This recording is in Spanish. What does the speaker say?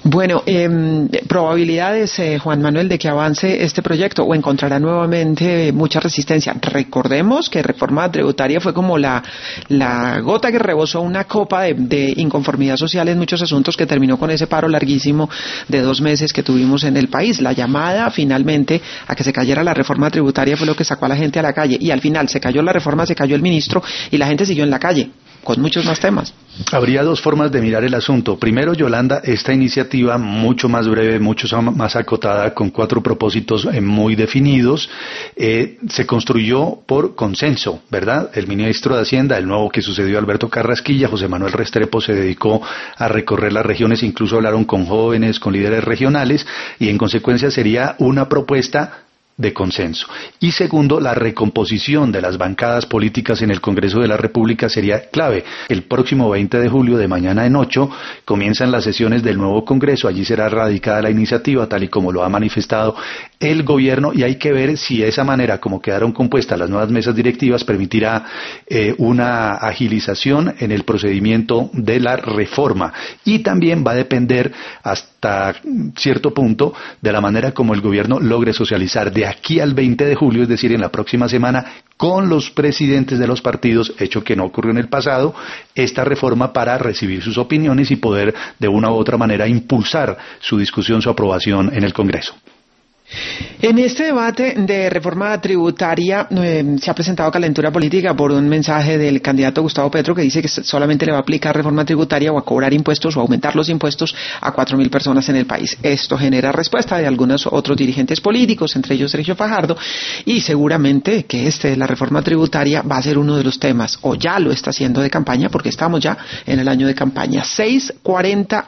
Bueno, probabilidades, Juan Manuel, de que avance este proyecto o encontrará nuevamente mucha resistencia. Recordemos que reforma tributaria fue como la gota que rebosó una copa de inconformidad social en muchos asuntos, que terminó con ese paro larguísimo de 2 meses que tuvimos en el país. La llamada finalmente a que se cayera la reforma tributaria fue lo que sacó a la gente a la calle, y al final se cayó la reforma, se cayó el ministro y la gente siguió en la calle con muchos más temas. Habría dos formas de mirar el asunto. Primero, Yolanda, esta iniciativa mucho más breve, mucho más acotada, con 4 propósitos muy definidos, se construyó por consenso, ¿verdad? El ministro de Hacienda, el nuevo que sucedió a Alberto Carrasquilla, José Manuel Restrepo, se dedicó a recorrer las regiones, incluso hablaron con jóvenes, con líderes regionales, y en consecuencia sería una propuesta de consenso. Y segundo, la recomposición de las bancadas políticas en el Congreso de la República sería clave. El próximo 20 de julio, de mañana en 8, comienzan las sesiones del nuevo Congreso. Allí será radicada la iniciativa, tal y como lo ha manifestado el gobierno, y hay que ver si de esa manera, como quedaron compuestas las nuevas mesas directivas, permitirá una agilización en el procedimiento de la reforma. Y también va a depender hasta cierto punto de la manera como el gobierno logre socializar de aquí al 20 de julio, es decir, en la próxima semana, con los presidentes de los partidos, hecho que no ocurrió en el pasado, esta reforma, para recibir sus opiniones y poder de una u otra manera impulsar su discusión, su aprobación en el Congreso. En este debate de reforma tributaria se ha presentado calentura política por un mensaje del candidato Gustavo Petro, que dice que solamente le va a aplicar reforma tributaria o a cobrar impuestos o aumentar los impuestos a 4.000 personas en el país. Esto genera respuesta de algunos otros dirigentes políticos, entre ellos Sergio Fajardo, y seguramente que la reforma tributaria va a ser uno de los temas, o ya lo está haciendo, de campaña, porque estamos ya en el año de campaña. 6:40